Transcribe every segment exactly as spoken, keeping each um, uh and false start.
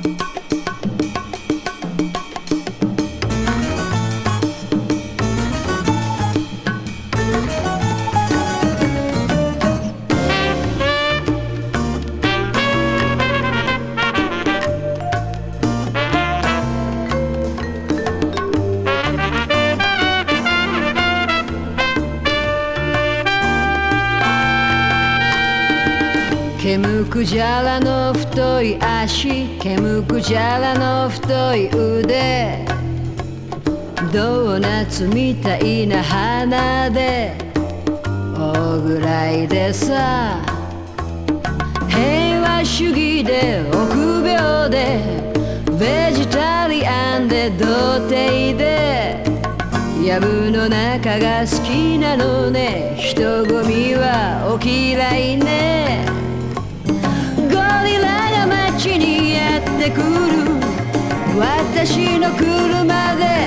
ケムクジャラの太い足、ケムクジャラの太い腕、ドーナツみたいな鼻で大ぐらいでさ、平和主義で臆病でベジタリアンで童貞で、やぶの中が好きなのね、人混みはお嫌いね。ゴリラが街にやってくる私の車で、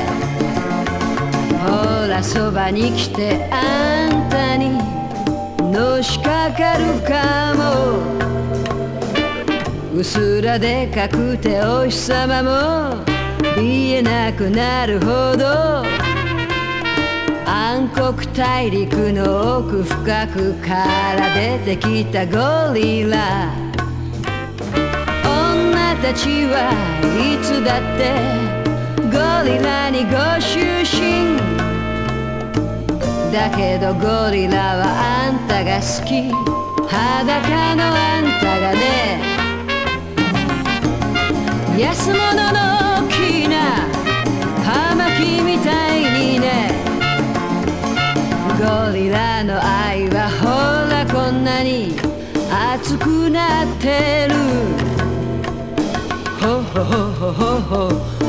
ほらそばに来てあんたにのしかかるかも。うすらでかくてお日様も見えなくなるほど、暗黒大陸の奥深くから出てきたゴリラ。女たちはいつだってゴリラにご就寝だけど、ゴリラはあんたが好き、裸のあんたがね。安物の大きな葉巻みたいにね。ゴリラの愛はほらこんなに熱くなってる。ほほほほほほ